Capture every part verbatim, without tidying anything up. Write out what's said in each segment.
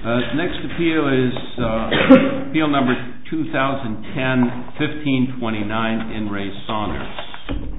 Uh, next appeal is uh, appeal number two thousand ten fifteen twenty-nine, In Re Saunders.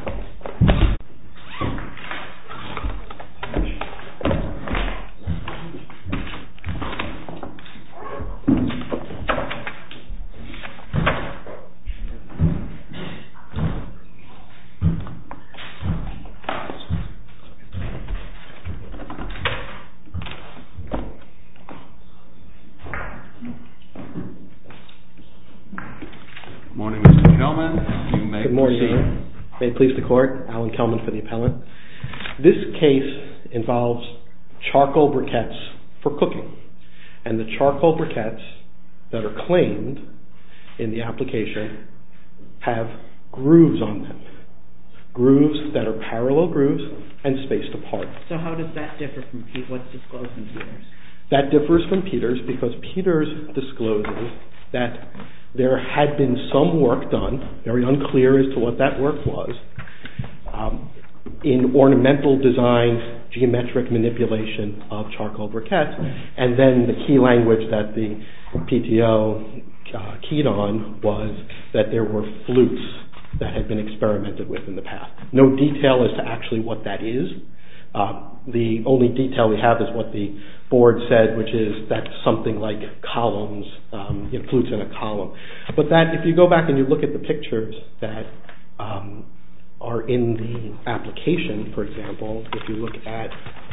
May it please the court, Alan Kelman for the appellant. This case involves charcoal briquettes for cooking, and the charcoal briquettes that are claimed in the application have grooves on them, grooves that are parallel grooves and spaced apart. So how does that differ from what's disclosed in Peters? That differs from Peters because Peters discloses that there had been some work done, very unclear as to what that work was, um, in ornamental design, geometric manipulation of charcoal briquettes, and then the key language that the P T O uh, keyed on was that there were flutes that had been experimented with in the past. No detail as to actually what that is. Uh, the only detail we have is what the board said, which is that's something like columns, um, you know, flutes in a column. But that, if you go back and you look at the pictures that um, are in the application, for example, if you look at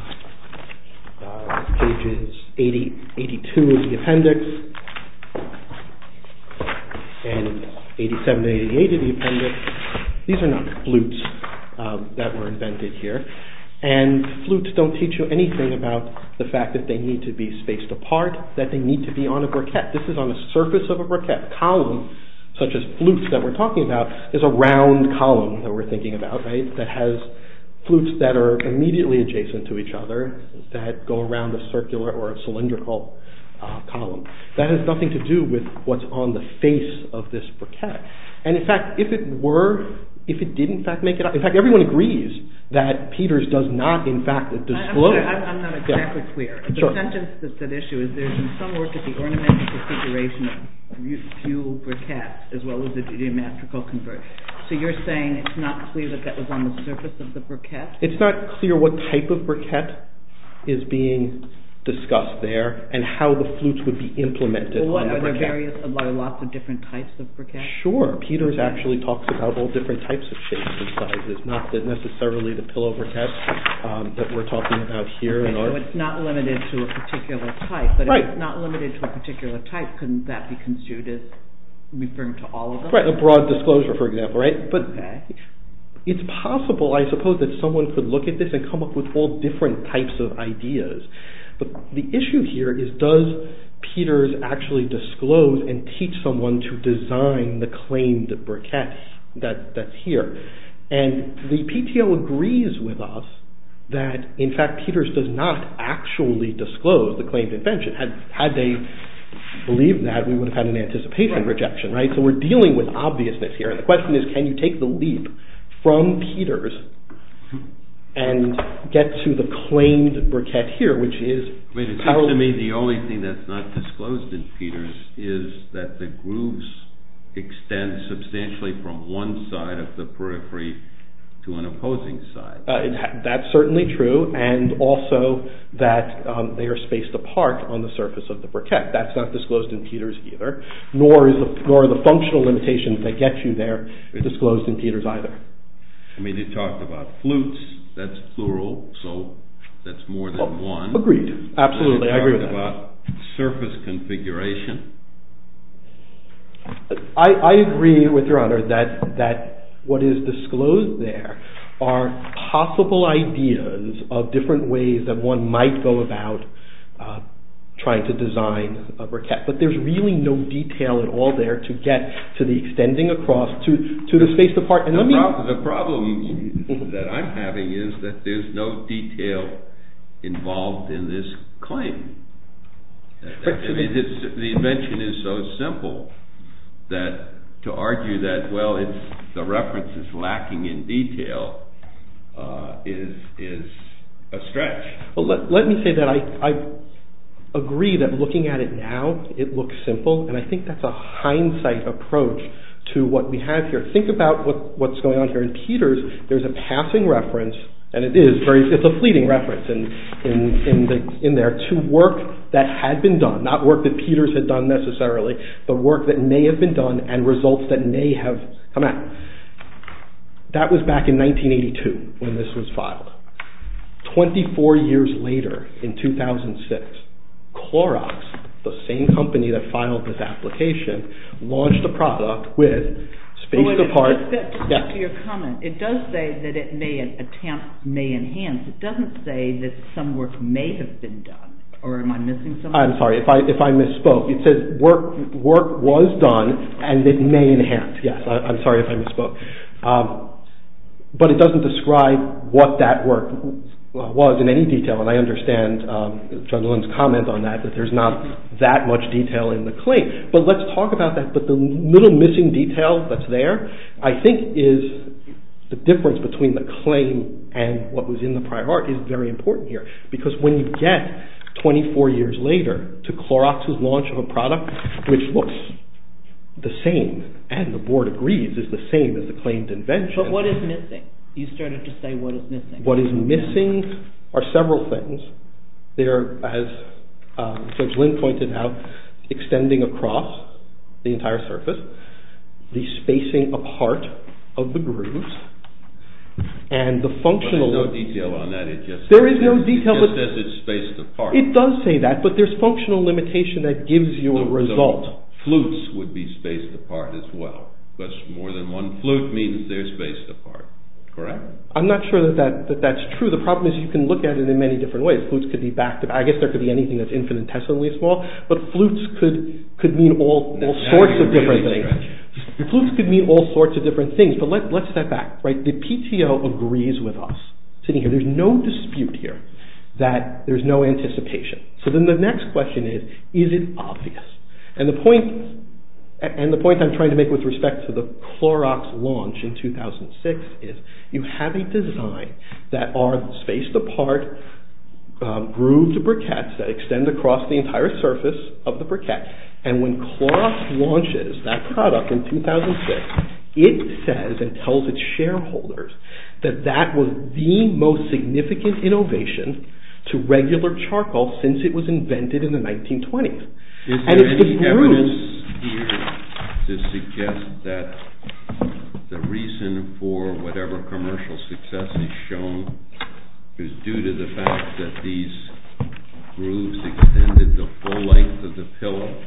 uh, pages eighty, eighty-two of the appendix and eighty-seven to eighty-eight of the appendix, these are not flutes um, that were invented here. And flutes don't teach you anything about the fact that they need to be spaced apart, that they need to be on a briquette. This is on the surface of a briquette. Column, such as flutes that we're talking about, is a round column that we're thinking about, right, that has flutes that are immediately adjacent to each other that go around a circular or a cylindrical uh, column. That has nothing to do with what's on the face of this briquette. And in fact, if it were, if it did in fact make it up, in fact, everyone agrees that Peters does not, in fact, disclose. I'm, I'm not exactly yeah. clear. The sure. sentence that's at issue is there's been some work at the ornamental configuration of fuel briquettes as well as the geometrical conversion. So you're saying it's not clear that that was on the surface of the briquette? It's not clear what type of briquette is being discussed there and how the flutes would be implemented well, what, on the are there briquette. various, are there lots of different types of briquettes? Sure. Peters actually talks about all different types of shapes and sizes, not that necessarily the pillow briquette um, that we're talking about here. Okay, in our so it's not limited to a particular type, but right. if it's not limited to a particular type, couldn't that be construed as referring to all of them? Right, a broad disclosure, for example, right? But okay. It's possible, I suppose, that someone could look at this and come up with all different types of ideas. But the issue here is, does Peters actually disclose and teach someone to design the claimed briquette that, that's here? And the P T O agrees with us that, in fact, Peters does not actually disclose the claimed invention. Had, had they believed that, we would have had an anticipation right. rejection, right? So we're dealing with obviousness here. And the question is, can you take the leap from Peters and get to the claimed briquette here, which is... I mean, it seems to me the only thing that's not disclosed in Peters is that the grooves extend substantially from one side of the periphery to an opposing side. Uh, it ha- that's certainly true, and also that um, they are spaced apart on the surface of the briquette. That's not disclosed in Peters either, nor is the, nor are the functional limitations that get you there disclosed in Peters either. I mean, it talked about flutes. That's plural, so that's more than oh, one. Agreed. Absolutely, I agree with that. About surface configuration. I, I agree with Your Honor that that what is disclosed there are possible ideas of different ways that one might go about uh, trying to design a briquette, but there's really no detail at all there to get to the extending across to, to the spaced apart. And the, let me prob- the problem that I'm having is that there's no detail involved in this claim. I mean, it's, the invention is so simple that to argue that, well, it's the reference is lacking in detail uh, is is a stretch. Well, let, let me say that I, I agree that looking at it now, it looks simple, and I think that's a hindsight approach to what we have here. Think about what, what's going on here. In Peters, there's a passing reference, and it is very, it's a fleeting reference in, in, in, the, in there to work that had been done, not work that Peters had done necessarily, but work that may have been done and results that may have come out. That was back in nineteen eighty-two when this was filed. twenty-four years later, in two thousand six, Clorox, the same company that filed this application, launched a product with spaced oh, apart. Just, just yeah. to your comment, it does say that it may attempt, may enhance. It doesn't say that some work may have been done. Or am I missing something? I'm sorry if I if I misspoke. It says work work was done and it may enhance. Yes, I, I'm sorry if I misspoke. Um, but it doesn't describe what that work was in any detail, and I understand um, Judge Lynn's comment on that, that there's not that much detail in the claim. But let's talk about that. But the little missing detail that's there, I think, is the difference between the claim and what was in the prior art is very important here. Because when you get twenty-four years later to Clorox's launch of a product which looks the same, and the board agrees is the same as the claimed invention. But what is missing? You started to say what is missing. What is missing are several things. They're, as um, Judge Lynn pointed out, extending across the entire surface, the spacing apart of the grooves, and the functional... Well, there's no detail on that. It just there is no detail, it just but says it's spaced apart. It does say that, but there's functional limitation that gives you a so, result. So flutes would be spaced apart as well, because more than one flute means they're spaced apart. Correct? I'm not sure that, that, that that's true. The problem is you can look at it in many different ways. Flutes could be back to back. I guess there could be anything that's infinitesimally small, but flutes could could mean all, all now sorts of different really things. Flutes could mean all sorts of different things, but let, let's step back. Right? The P T O agrees with us sitting here. There's no dispute here that there's no anticipation. So then the next question is, is it obvious? And the point... And the point I'm trying to make with respect to the Clorox launch in two thousand six is you have a design that are spaced apart, um, grooved briquettes that extend across the entire surface of the briquette. And when Clorox launches that product in two thousand six, it says and tells its shareholders that that was the most significant innovation to regular charcoal since it was invented in the nineteen twenties. Is and there it's any the evidence here to suggest that the reason for whatever commercial success is shown is due to the fact that these grooves extended the full length of the pillow?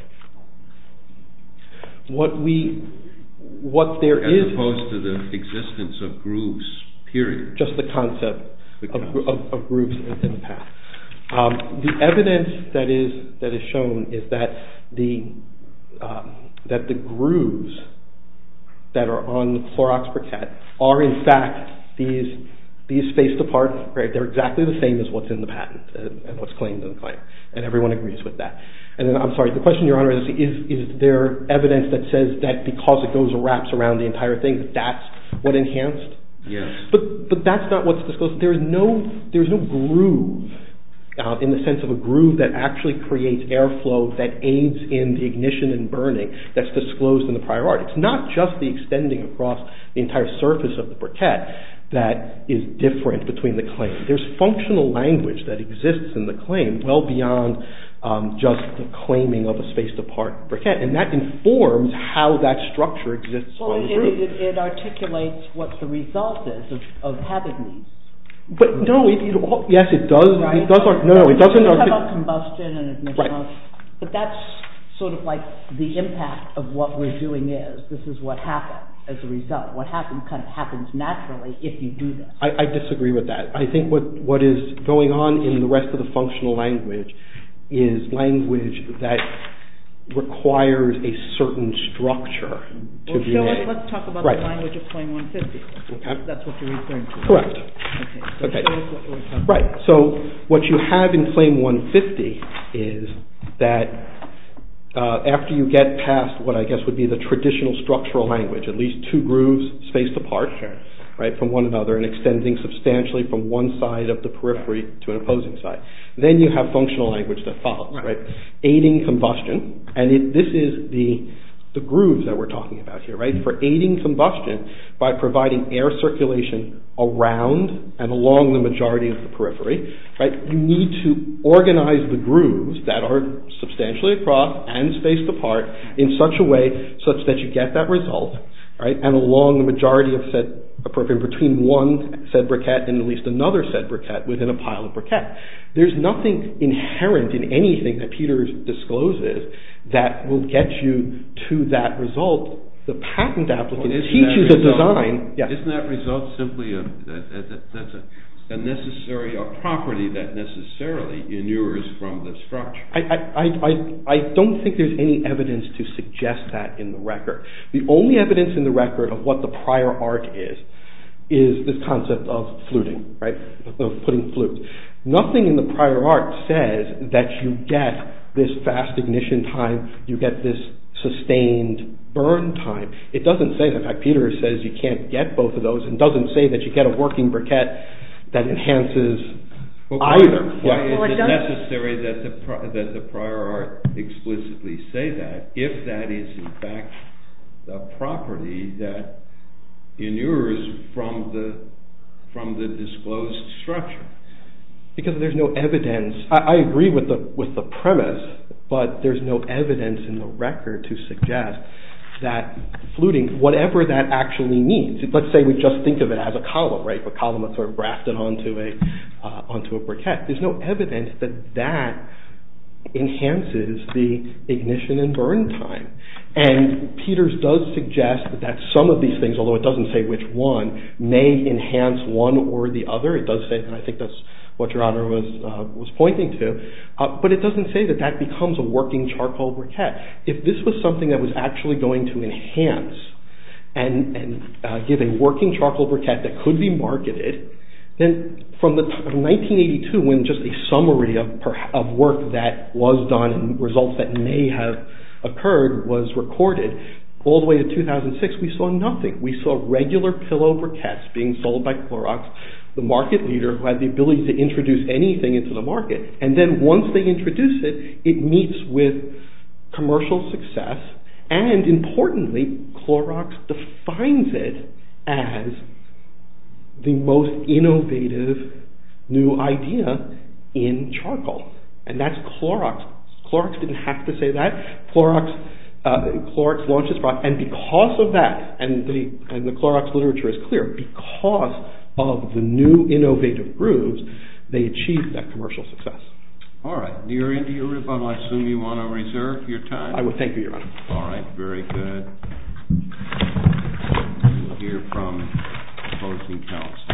What we, what there As is... As opposed to the existence of grooves, period. Just the concept, the of, concept. of, of grooves in, in the past. Um, the evidence that is that is shown is that the um, that the grooves that are on the Clorox briquette are in fact these these spaced apart. Right? They're exactly the same as what's in the patent and, and what's claimed in the claim, and everyone agrees with that. And then I'm sorry, the question, Your Honor, is is is there evidence that says that because it goes wraps around the entire thing that that's what enhanced? Yes. But but that's not what's disclosed. There is no there is no groove. Uh, in the sense of a groove that actually creates airflow that aids in the ignition and burning that's disclosed in the prior art. It's not just the extending across the entire surface of the briquette that is different between the claim. There's functional language that exists in the claim well beyond um, just the claiming of a spaced apart briquette, and that informs how that structure exists well, on the it, groove. It, it, it articulates what the result is of, of having these. But no, it, it, yes, it does. Right. It does. No, no, it doesn't. Talk about combustion and ignition, right. But that's sort of like the impact of what we're doing is. This is what happens as a result. What happens kind of happens naturally if you do this. I, I disagree with that. I think what what is going on in the rest of the functional language is language that requires a certain structure to well, be show made. Us, let's talk about right. the language of Claim one fifty. Okay. That's what you're referring to. Correct. Okay. So okay. show us what we're talking right. about. So what you have in Claim one fifty is that uh, after you get past what I guess would be the traditional structural language, at least two grooves spaced apart, sure. right, from one another and extending substantially from one side of the periphery to an opposing side. Then you have functional language that follows, right? Aiding combustion, and it, this is the the grooves that we're talking about here, right? For aiding combustion by providing air circulation around and along the majority of the periphery, right? You need to organize the grooves that are substantially across and spaced apart in such a way such that you get that result, right? And along the majority of said periphery, between one said briquette and at least another said briquette within a pile of briquette. There's nothing inherent in anything that Peters discloses that will get you to that result. The patent applicant well, teaches a design. Yeah. Isn't that result simply a, a, a, that's a, a necessary, a property that necessarily inures from the structure? I, I, I, I don't think there's any evidence to suggest that in the record. The only evidence in the record of what the prior art is, is this concept of fluting, right? Of putting flutes. Nothing in the prior art says that you get this fast ignition time, you get this sustained burn time. It doesn't say, in fact, Peters says you can't get both of those, and doesn't say that you get a working briquette that enhances well, either. Why, why is it necessary that the, that the prior art explicitly say that, if that is in fact the property that inures from the from the disclosed structure? Because there's no evidence. I, I agree with the with the premise, but there's no evidence in the record to suggest that fluting, whatever that actually means. Let's say we just think of it as a column, right? A column that's sort of grafted onto a uh, onto a briquette. There's no evidence that that enhances the ignition and burn time. And Peters does suggest that, that some of these things, although it doesn't say which one, may enhance one or the other. It does say, and I think that's what Your Honor was uh, was pointing to, uh, but it doesn't say that that becomes a working charcoal briquette. If this was something that was actually going to enhance and, and uh, give a working charcoal briquette that could be marketed, then from the from nineteen eighty-two, when just a summary of of work that was done and results that may have occurred was recorded, all the way to two thousand six, we saw nothing. We saw regular pillow briquettes being sold by Clorox, the market leader who had the ability to introduce anything into the market. And then once they introduce it, it meets with commercial success. And importantly, Clorox defines it as the most innovative new idea in charcoal. And that's Clorox. Clorox didn't have to say that. Clorox uh, Clorox launched its product, and because of that, and the and the Clorox literature is clear, because of the new innovative grooves, they achieved that commercial success. All right. You're into your rebuttal. I assume you want to reserve your time? I would. Thank you, Your Honor. All right. Very good. We'll hear from opposing counsel.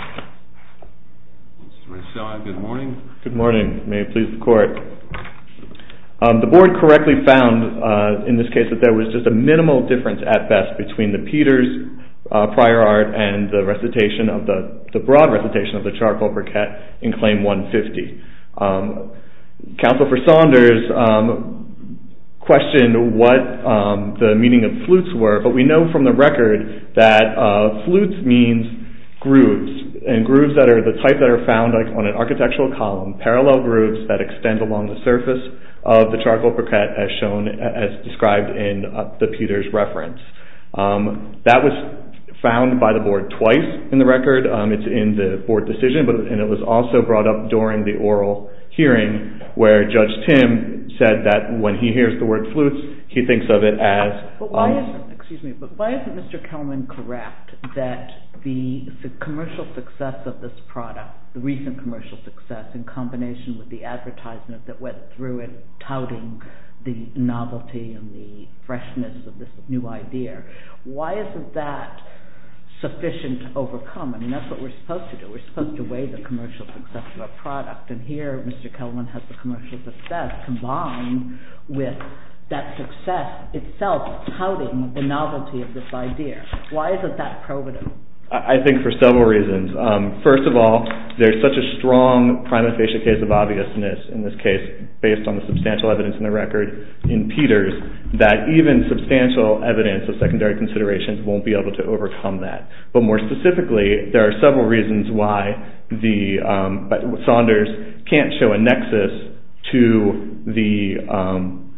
Mister Marcella, good morning. Good morning. May it please the Court. Um, the Board correctly found, uh, in this case, that there was just a minimal difference at best between the Peters Uh, prior art and the recitation of the, the broad recitation of the charcoal briquette in Claim one fifty. Um, Counsel for Saunders um, questioned what um, the meaning of flutes were, but we know from the record that uh, flutes means grooves, and grooves that are the type that are found like on an architectural column, parallel grooves that extend along the surface of the charcoal briquette as shown, as described in uh, the Peters reference. Um, that was found by the Board twice in the record. Um, it's in the Board decision, but and it was also brought up during the oral hearing where Judge Tim said that when he hears the word flutes, he thinks of it as... But why um, isn't, excuse me, but why isn't Mister Kelman correct that the, the commercial success of this product, the recent commercial success in combination with the advertisement that went through it touting the novelty and the freshness of this new idea, why isn't that sufficient to overcome? I mean, that's what we're supposed to do. We're supposed to weigh the commercial success of a product, and here Mister Kelman has the commercial success combined with that success itself touting the novelty of this idea. Why isn't that probative? I think for several reasons. Um, first of all, there's such a strong prima facie case of obviousness in this case based on the substantial evidence in the record in Peters that even substantial evidence of secondary considerations won't be able to overcome that. But more specifically, there are several reasons why the um, Saunders can't show a nexus to the um,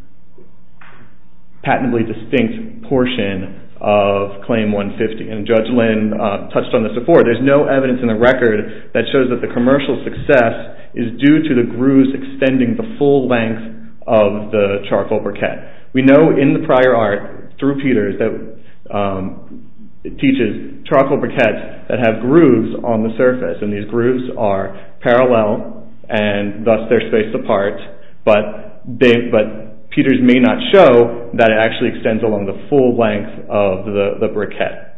patently distinct portion of Claim one fifty. And Judge Lynn uh, touched on this before. There's no evidence in the record that shows that the commercial success is due to the grooves extending the full length of the charcoal briquette. We know in the prior art, through Peters, that um, it teaches charcoal briquettes that have grooves on the surface, and these grooves are parallel, and thus they're spaced apart, but they, but Peters may not show that it actually extends along the full length of the, the briquette.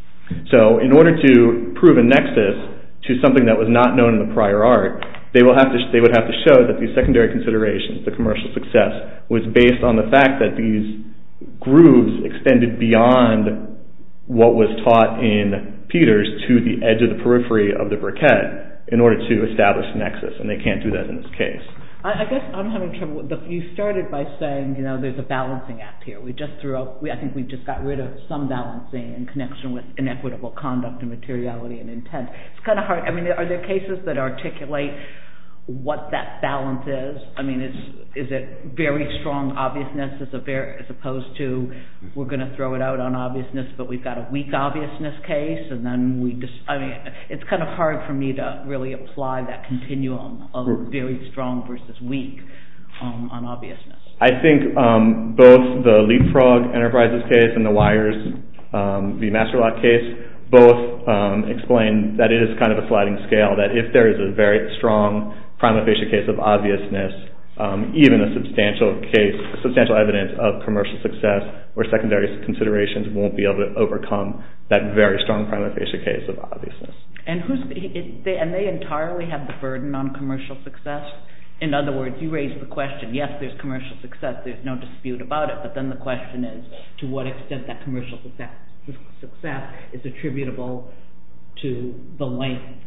So in order to prove a nexus to something that was not known in the prior art, they will have to they would have to show that these secondary considerations, the commercial success, was based on the fact that these grooves extended beyond what was taught in Peters to the edge of the periphery of the briquette in order to establish a nexus, and they can't do that in this case. I, I guess I'm having trouble with the, you started by saying, you know, there's a balancing act here. We just threw up, we, I think we just got rid of some balancing in connection with inequitable conduct and materiality and intent. It's kind of hard. I mean, are there cases that articulate what that balance is? I mean, is is it very strong obviousness as, a very, as opposed to we're going to throw it out on obviousness, but we've got a weak obviousness case, and then we just, I mean, it's kind of hard for me to really apply that continuum of very strong versus weak um, on obviousness. I think um, both the Leapfrog Enterprises case and the Wires um, v. Masterlock case both um, explain that it is kind of a sliding scale, that if there is a very strong prima facie case of obviousness, um, even a substantial case, substantial evidence of commercial success or secondary considerations won't be able to overcome that very strong prima facie case of obviousness. And who's it, they, and they entirely have the burden on commercial success? In other words, you raised the question, yes, there's commercial success, there's no dispute about it, but then the question is to what extent that commercial success, success is attributable to the length.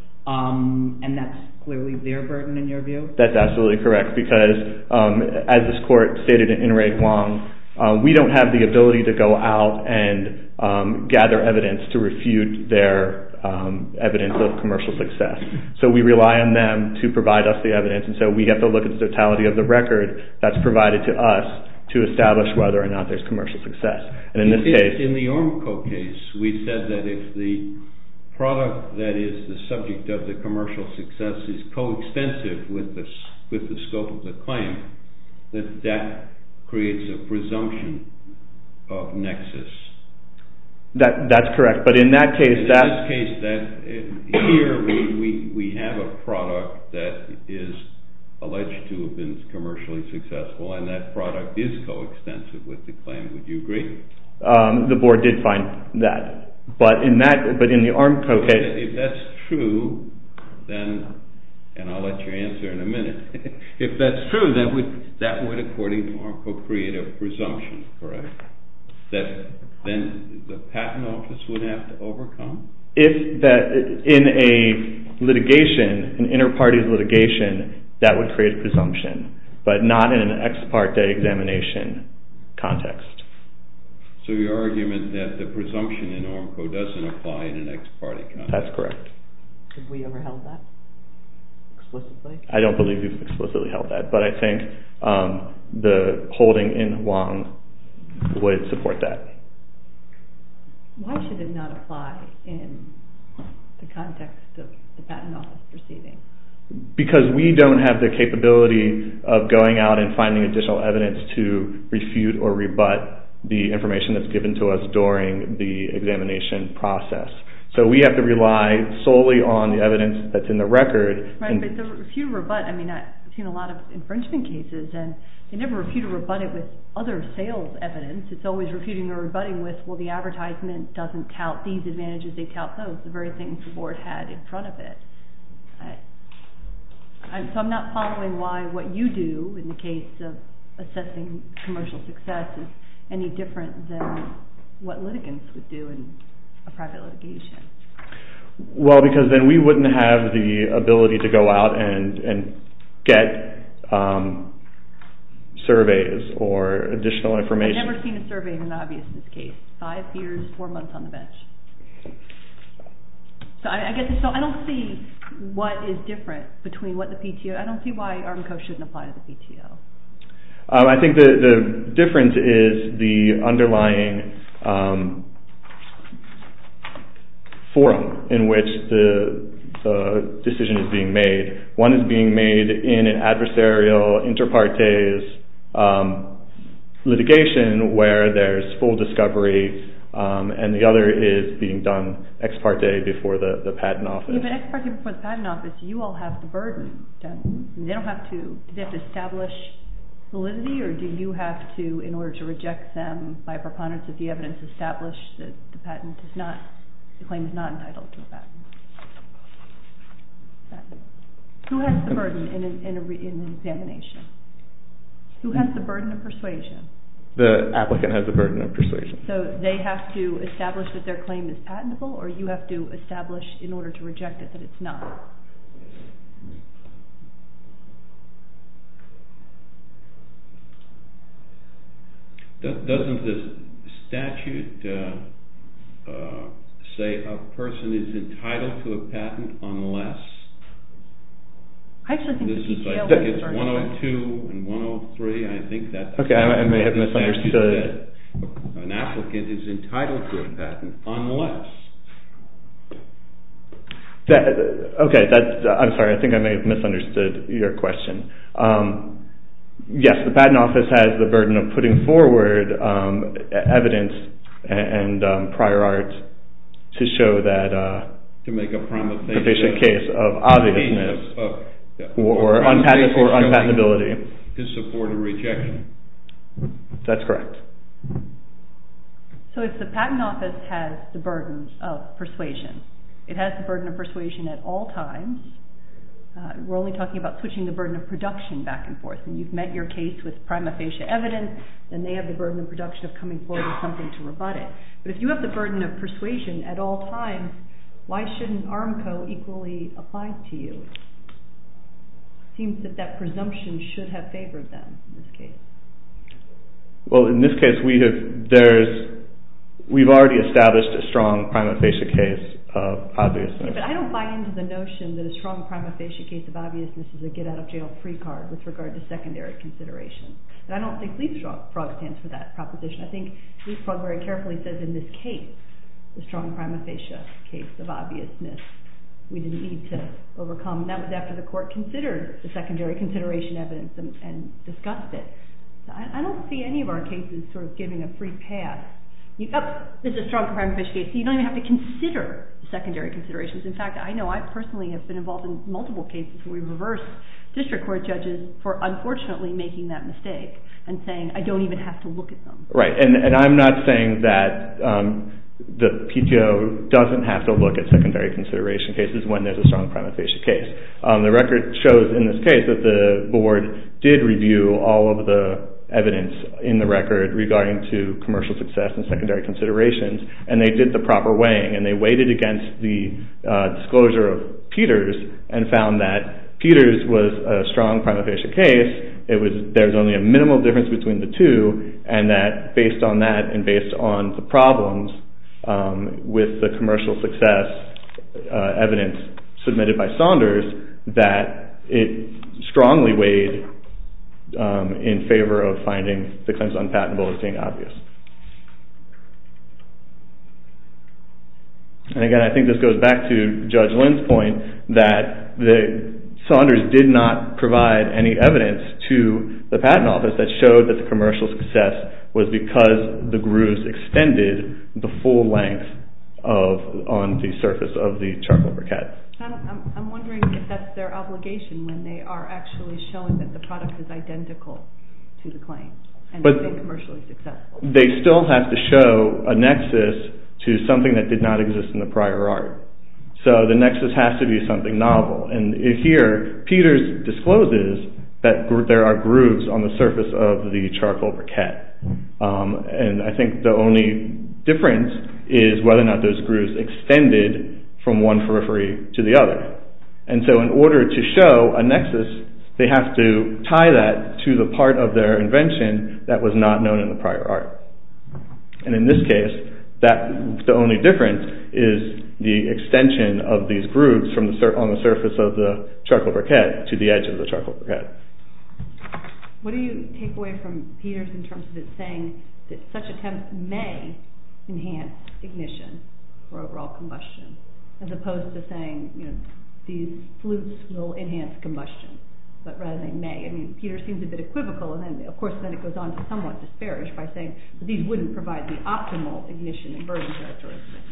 Um, and that's clearly their burden in your view? That's absolutely correct, because um, as this court stated in In Re Wong, uh, we don't have the ability to go out and um, gather evidence to refute their um, evidence of commercial success. So we rely on them to provide us the evidence, and so we have to look at the totality of the record that's provided to us to establish whether or not there's commercial success. And in this case... In the Ormco case, we said that if the product that is the subject of the commercial success is coextensive with the, with the scope of the claim, that that creates a presumption of nexus. That, that's correct, but in that case... In that, this case, that here we, we, we have a product that is alleged to have been commercially successful, and that product is coextensive with the claim. Would you agree? Um, the board did find that. But in that, but in the Ormco case, if that's true, then, and I'll let you answer in a minute. If that's true, that would that would, according to Ormco, create a presumption, correct? That then the patent office would have to overcome. If that in a litigation, an inter partes litigation, that would create a presumption, but not in an ex parte examination context. So your argument that the presumption in Ormco doesn't apply in an ex parte context? That's correct. Have we ever held that explicitly? I don't believe we've explicitly held that, but I think um, the holding in Wong would support that. Why should it not apply in the context of the patent office proceeding? Because we don't have the capability of going out and finding additional evidence to refute or rebut the information that's given to us during the examination process. So we have to rely solely on the evidence that's in the record. Right, but the refute or rebut, I mean, I've seen a lot of infringement cases, and they never refute or rebut it with other sales evidence. It's always refuting or rebutting with, well, the advertisement doesn't tout these advantages, they tout those, the very things the board had in front of it. I, I'm, so I'm not following why what you do in the case of assessing commercial success is any different than what litigants would do in a private litigation. Well, because then we wouldn't have the ability to go out and, and get um, surveys or additional information. I've never seen a survey in an obviousness case. Five years, four months on the bench. So I, I guess so. I don't see what is different between what the P T O. I don't see why ARMCO shouldn't apply to the P T O. Um, I think the the difference is the underlying um, forum in which the the decision is being made. One is being made in an adversarial inter partes um, litigation where there's full discovery. Um, and the other is being done ex parte before the, the patent office. Yeah, but ex parte before the patent office, you all have the burden. Don't, they don't have to. Do they have to establish validity, or do you have to, in order to reject them by preponderance of the evidence, establish that the patent is not, the claim is not entitled to a patent? patent. Who has the burden in an, in, a, in an examination? Who has the burden of persuasion? The applicant has the burden of persuasion. So they have to establish that their claim is patentable, or you have to establish in order to reject it that it's not? Doesn't the statute uh, uh, say a person is entitled to a patent unless? I actually think this the P T O is, I think has it's the burden. one oh two and one oh three. I think that's okay. I, I may have misunderstood. An applicant is entitled to a patent unless. That, okay, that's. I'm sorry. I think I may have misunderstood your question. Um, yes, the patent office has the burden of putting forward um, evidence and, and um, prior art to show that uh, to make a prima facie, facie case of obviousness. Of, of, Or, or, unpatent, or unpatentability. To support a rejection. That's correct. So if the patent office has the burden of persuasion, it has the burden of persuasion at all times. Uh, we're only talking about switching the burden of production back and forth. When you've met your case with prima facie evidence, then they have the burden of production of coming forward with something to rebut it. But if you have the burden of persuasion at all times, why shouldn't ARMCO equally apply to you? Seems that that presumption should have favored them in this case. Well, in this case, we have there's we've already established a strong prima facie case of obviousness. Yeah, but I don't buy into the notion that a strong prima facie case of obviousness is a get out of jail free card with regard to secondary consideration. And I don't think Leapfrog stands for that proposition. I think Leapfrog very carefully says in this case, the strong prima facie case of obviousness we didn't need to overcome. And that was after the court considered the secondary consideration evidence and, and discussed it. So I, I don't see any of our cases sort of giving a free pass. You, oh, this is a strong prima facie case, so you don't even have to consider the secondary considerations. In fact, I know I personally have been involved in multiple cases where we reversed district court judges for unfortunately making that mistake and saying, I don't even have to look at them. Right, and, and I'm not saying that um, the P T O doesn't have to look at secondary consideration cases when there's a strong prima facie case. Um, the record shows in this case that the board did review all of the evidence in the record regarding to commercial success and secondary considerations, and they did the proper weighing, and they weighed it against the uh, disclosure of Peters and found that Peters was a strong prima facie case. It was there's only a minimal difference between the two, and that based on that and based on the problems Um, with the commercial success uh, evidence submitted by Saunders, that it strongly weighed um, in favor of finding the claims unpatentable as being obvious. And again, I think this goes back to Judge Lynn's point that the Saunders did not provide any evidence to the patent office that showed that the commercial success was because the grooves extended the full length of on the surface of the charcoal briquette. I'm, I'm, I'm wondering if that's their obligation when they are actually showing that the product is identical to the claim and but been commercially successful. They still have to show a nexus to something that did not exist in the prior art. So the nexus has to be something novel. And here, Peters discloses that gr- there are grooves on the surface of the charcoal briquette. Um, and I think the only difference is whether or not those grooves extended from one periphery to the other. And so in order to show a nexus they have to tie that to the part of their invention that was not known in the prior art. And in this case, that the only difference is the extension of these grooves from the sur- on the surface of the charcoal briquette to the edge of the charcoal briquette. What do you take away from Peters in terms of it saying that such attempts may enhance ignition or overall combustion, as opposed to saying, you know, these flutes will enhance combustion, but rather they may? I mean, Peters seems a bit equivocal, and then, of course, then it goes on to somewhat disparage by saying that these wouldn't provide the optimal ignition and burning characteristics.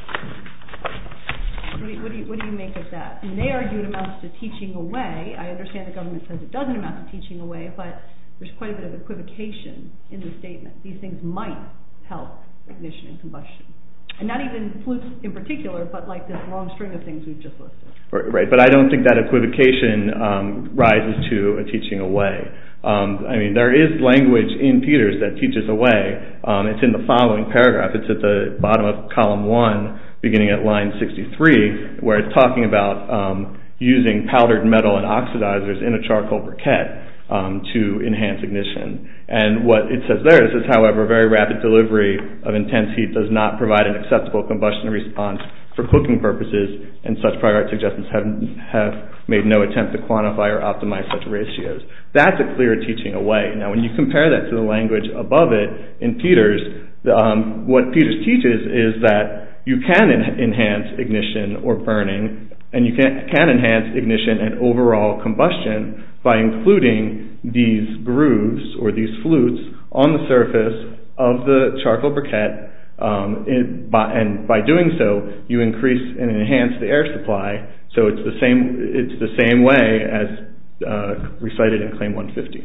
What do, you, what, do you, what do you make of that? I mean, they argue it amounts to teaching away. I understand the government says it doesn't amount to teaching away, but there's quite a bit of equivocation in the statement. These things might help ignition and combustion. And not even flutes in particular, but like this long string of things we've just listed. Right, but I don't think that equivocation um, rises to a teaching away. Um, I mean, there is language in Peters that teaches away. Um, it's in the following paragraph. It's at the bottom of column one, beginning at line sixty-three, where it's talking about um, using powdered metal and oxidizers in a charcoal briquette um, to enhance ignition. And what it says there is, is, however, very rapid delivery of intense heat does not provide an acceptable combustion response for cooking purposes, and such prior art suggestions have, have made no attempt to quantify or optimize such ratios. That's a clear teaching away. Now, when you compare that to the language above it in Peters, um, what Peters teaches is that you can en- enhance ignition or burning, and you can, can enhance ignition and overall combustion by including these grooves or these flutes on the surface of the charcoal briquette. Um, it, by, and by doing so, you increase and enhance the air supply. So it's the same. It's the same way as uh, recited in Claim one fifty.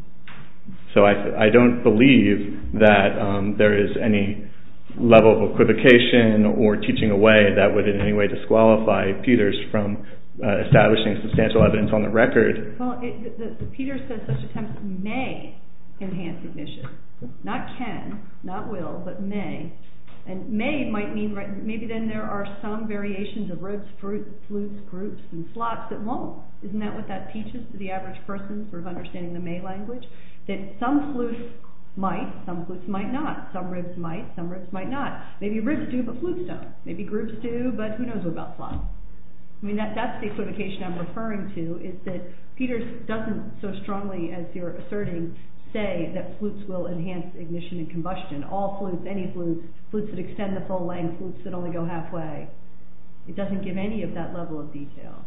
So I, I don't believe that um, there is any level of equivocation or teaching away that would in any way disqualify Peters from uh, establishing substantial evidence on the record. Well, it, the, the Peters says such attempts may enhance ignition. Not can, not will, but may. And may might mean, right, maybe then there are some variations of ribs, fruit, flutes, groups, and slots that won't. Isn't that what that teaches to the average person, sort of understanding the may language? That some flutes might, some flutes might not. Some ribs might, some ribs might not. Maybe ribs do, but flutes don't. Maybe groups do, but who knows about slots. I mean, that, that's the equivocation I'm referring to, is that Peters doesn't so strongly, as you're asserting, say that flutes will enhance ignition and combustion. All flutes, any flutes, flutes that extend the full length, flutes that only go halfway. It doesn't give any of that level of detail.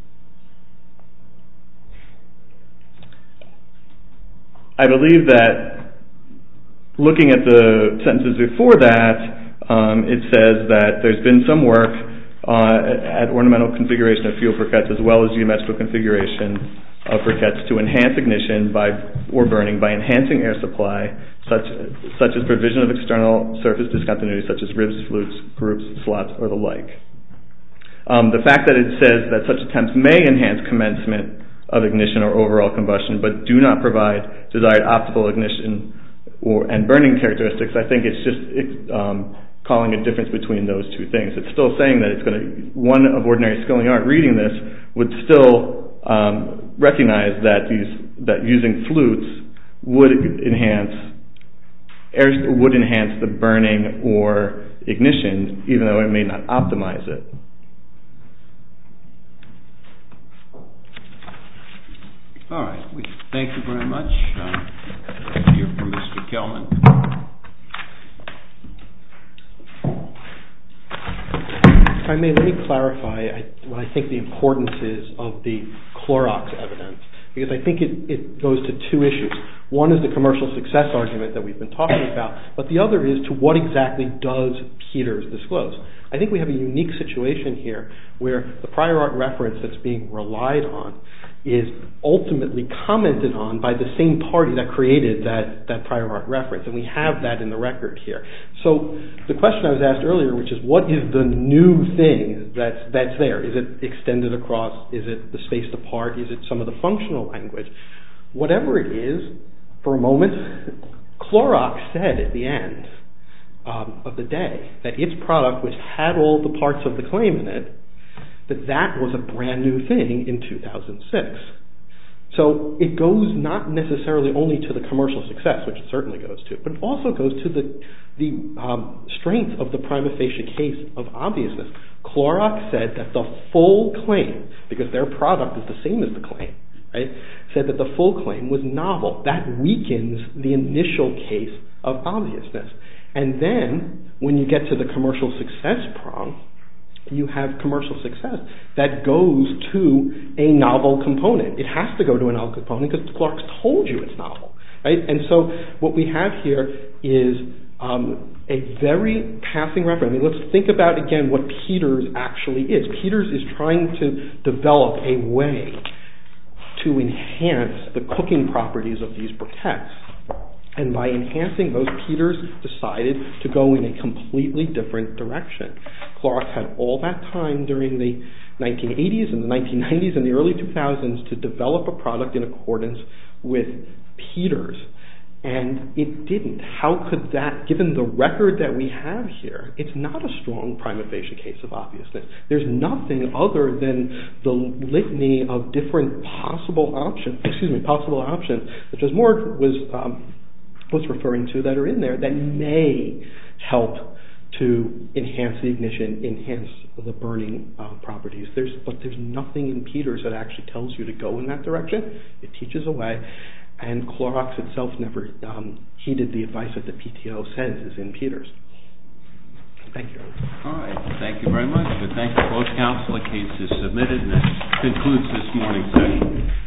I believe that looking at the sentences before that, um, it says that there's been some work uh, at ornamental configuration of fuel briquettes as well as geometrical configuration of briquettes to enhance ignition by or burning by enhancing air supply, such such as provision of external surface discontinuity, such as ribs, flutes, groups, slots, or the like. Um, the fact that it says that such attempts may enhance commencement of ignition or overall combustion, but do not provide desired optimal ignition or and burning characteristics, I think it's just it's, um, calling a difference between those two things. It's still saying that it's going to one of ordinary skill in the art reading this would still um, recognize that these that using flutes would enhance air would enhance the burning or ignition, even though it may not optimize it. All right. We thank you very much. Uh, let's hear from Mister Kelman. If I may, let me clarify I, what I think the importance is of the Clorox evidence, because I think it, it goes to two issues. One is the commercial success argument that we've been talking about, but the other is to what exactly does Peters disclose? I think we have a unique situation here where the prior art reference that's being relied on is ultimately commented on by the same party that created that, that prior art reference, and we have that in the record here. So the question I was asked earlier, which is what is the new thing that's, that's there? Is it extended across? Is it the spaced apart? Is it some of the functional language? Whatever it is, for a moment, Clorox said at the end um, of the day that its product, which had all the parts of the claim in it, that that was a brand new thing in two thousand six. So it goes not necessarily only to the commercial success, which it certainly goes to, but it also goes to the, the um, strength of the prima facie case of obviousness. Clorox said that the full claim, because their product is the same as the claim, right, said that the full claim was novel. That weakens the initial case of obviousness. And then, when you get to the commercial success prong, you have commercial success that goes to a novel component. It has to go to a novel component because Clorox told you it's novel, right? And so what we have here is um, a very passing reference. I mean, let's think about, again, what Peters actually is. Peters is trying to develop a way to enhance the cooking properties of these briquettes. And by enhancing those, Peters decided to go in a completely different direction. Clorox had all that time during the nineteen eighties and the nineteen nineties and the early two thousands to develop a product in accordance with Peters. And it didn't. How could that, given the record that we have here, it's not a strong prima facie case of obviousness. There's nothing other than the litany of different possible options, excuse me, possible options that Judge Moore was um, was referring to that are in there that may help to enhance the ignition, enhance the burning uh, properties. There's, but there's nothing in Peters that actually tells you to go in that direction. It teaches away, and Clorox itself never um, heeded the advice that the P T O says is in Peters. Thank you. All right. Thank you very much. We thank both counsel. The case is submitted, and that concludes this morning's session.